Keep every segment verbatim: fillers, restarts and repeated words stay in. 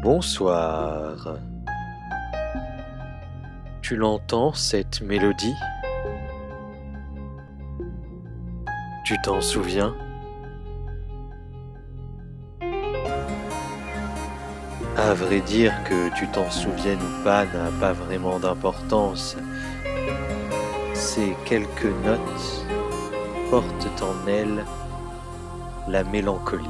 Bonsoir. Tu l'entends, cette mélodie? Tu t'en souviens? À vrai dire, que tu t'en souviennes ou pas n'a pas vraiment d'importance. Ces quelques notes portent en elles la mélancolie.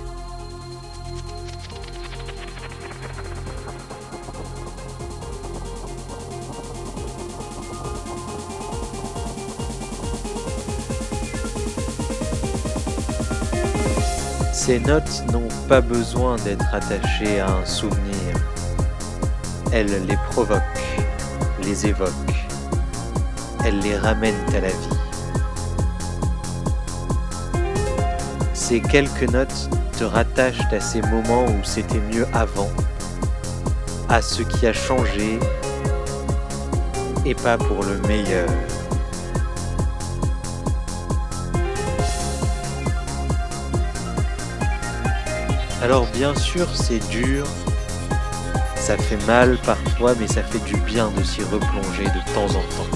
Ces notes n'ont pas besoin d'être attachées à un souvenir. Elles les provoquent, les évoquent. Elles les ramènent à la vie. Ces quelques notes te rattachent à ces moments où c'était mieux avant, à ce qui a changé et pas pour le meilleur. Alors bien sûr, c'est dur, ça fait mal parfois, mais ça fait du bien de s'y replonger de temps en temps.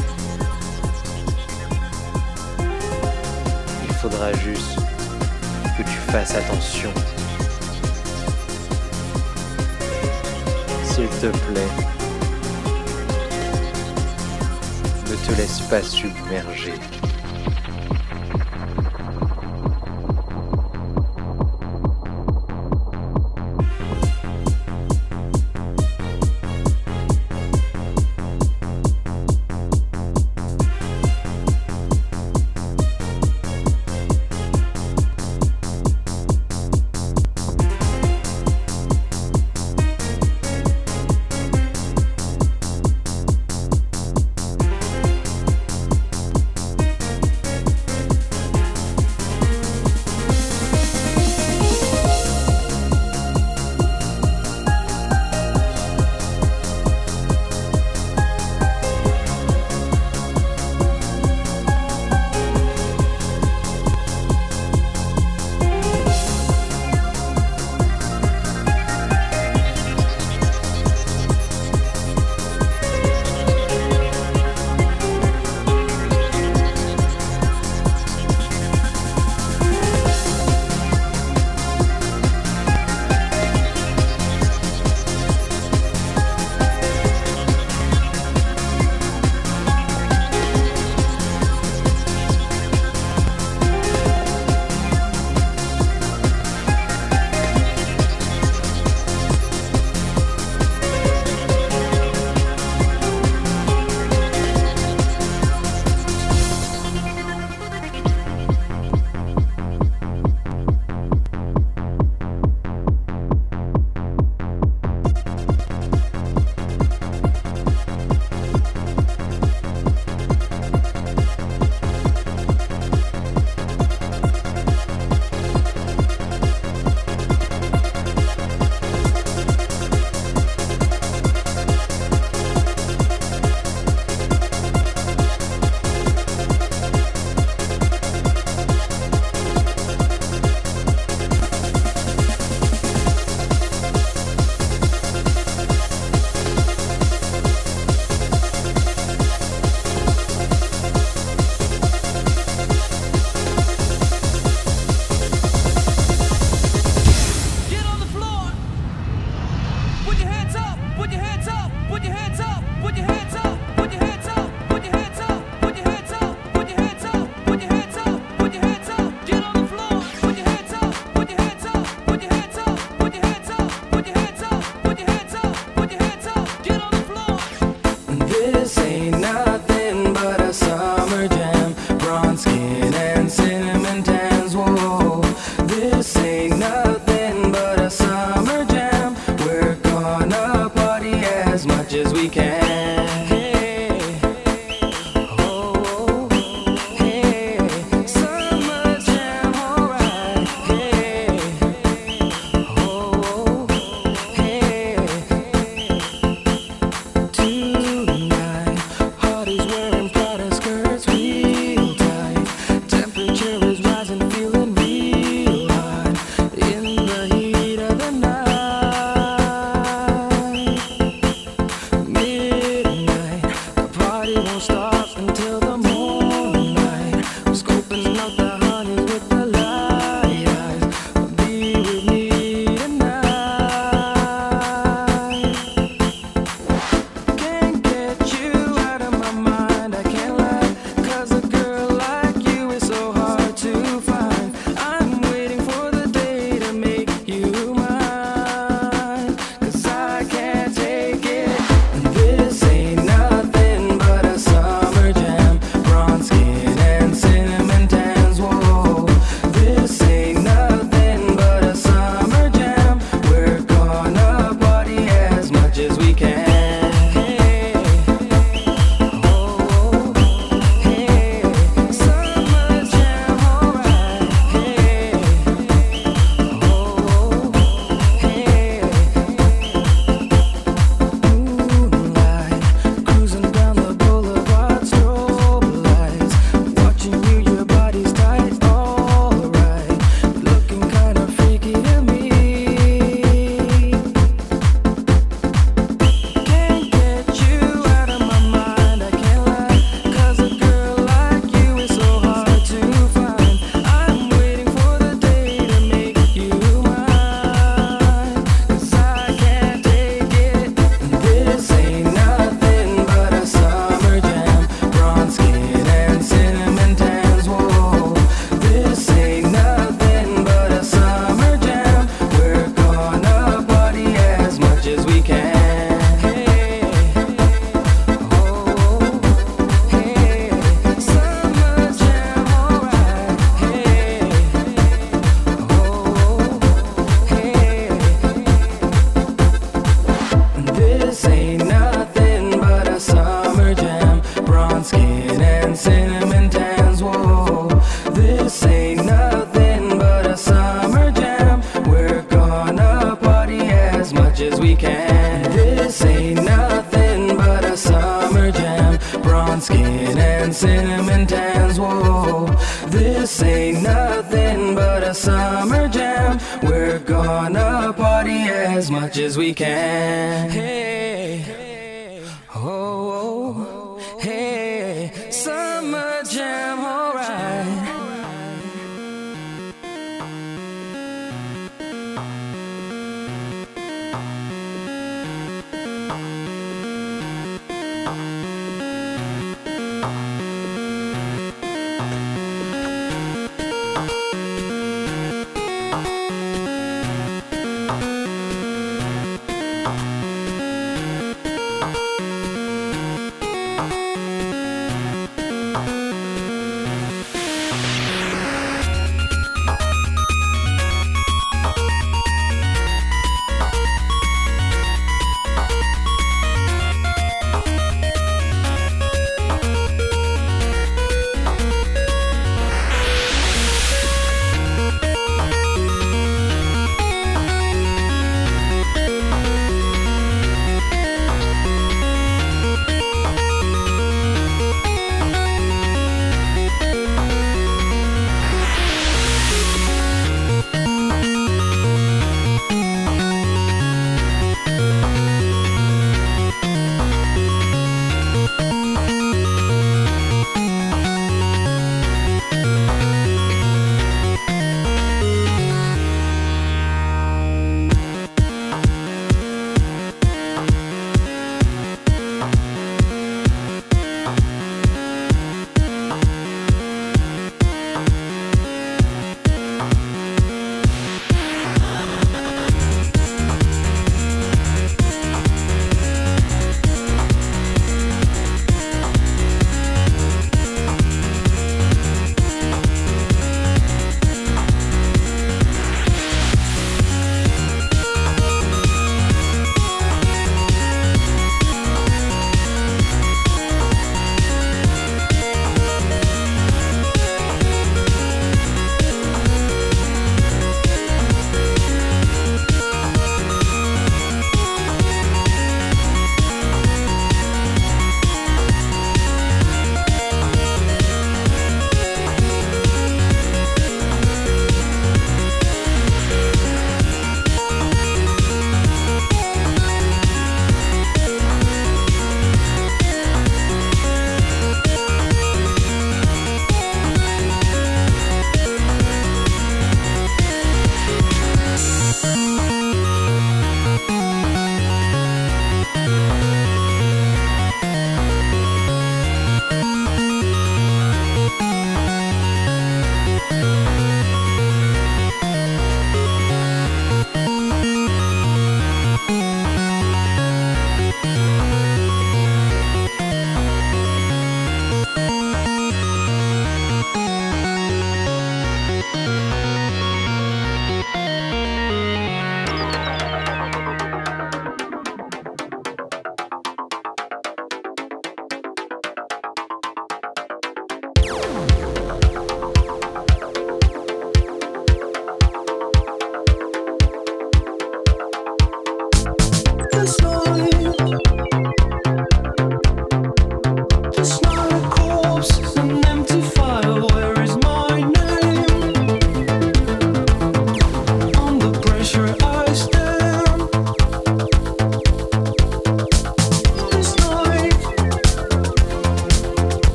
Il faudra juste que tu fasses attention. S'il te plaît, ne te laisse pas submerger. party as much as we can. Hey, oh, oh, hey, summer jam, alright.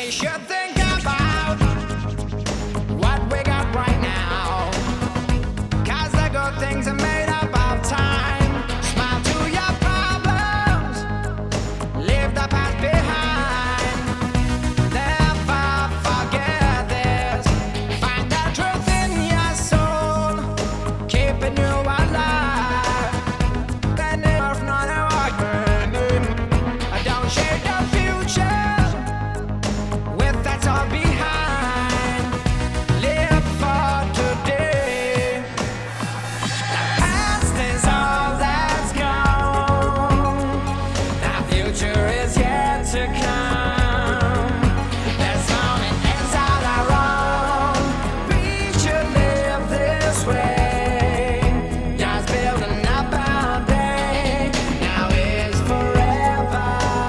We should think about what we got right now, 'cause the good things are made up of time. Smile to your problems, leave the past behind. Never forget this, find the truth in your soul, keeping you alive. Then it's not a argument. Don't shade the future with that's all behind. Live for today. The past is all that's gone. The future is yet to come. This moment is all our own. We should live this way. Just building up our day. Now is forever.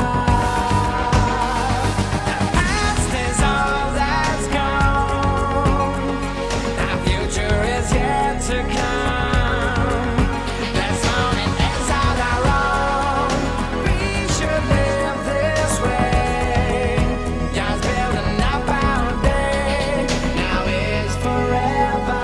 The past is all that's gone. The future is yet to come. This moment is all our own. We should live this way. Just building up our day. Now is forever.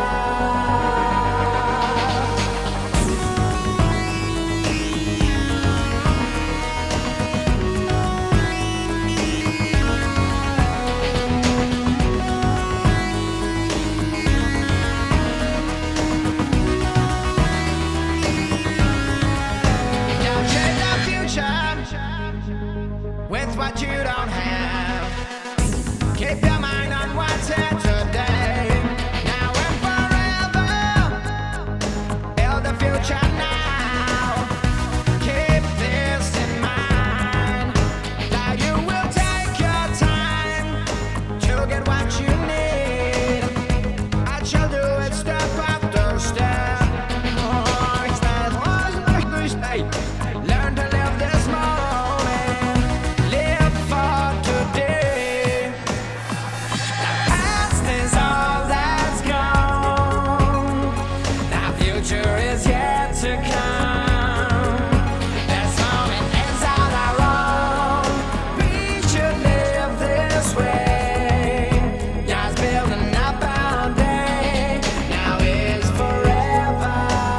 Don't change the future with what you don't have. Keep your mind on what's here today. Now and forever. Build the future now. Keep this in mind, that you will take your time to get what you need. I shall do it step after step. Oh, step by step. Learn to live this moment. Live for today. The past is all that's gone. The future is yet to come. This moment is all our own. We should live this way. Just building up our day. Now is forever.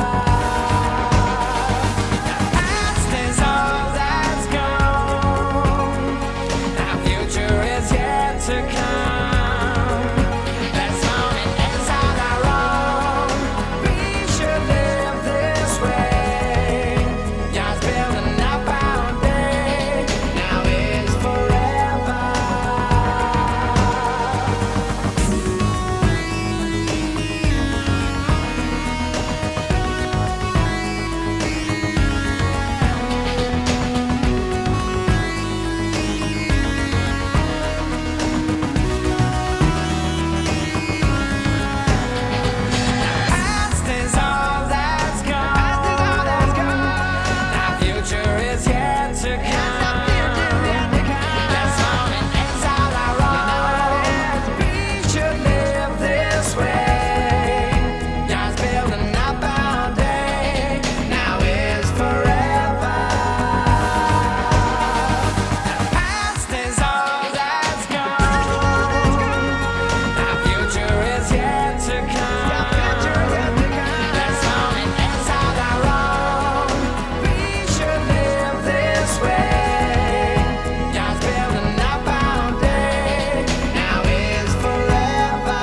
The past is all that's gone. The future is yet to come. This moment is all our own. We should live this way. Just building up our day. Now is forever. Past is all that's gone. The future is yet to come. This moment is all our own. We should live this way. Just building up our day. Now is forever. The past is all that's gone. The future is yet to come. This moment is all our own. We should live this way. Just building up our day. Now is forever.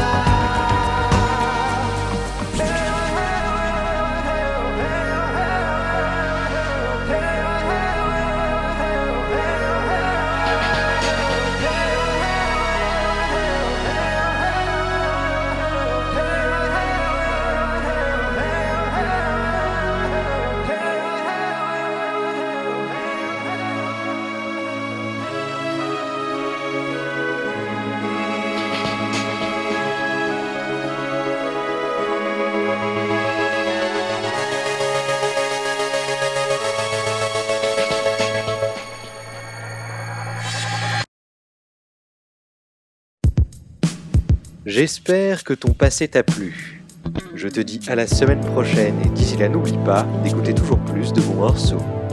J'espère que ton passé t'a plu. Je te dis à la semaine prochaine et d'ici là n'oublie pas d'écouter toujours plus de bons morceaux.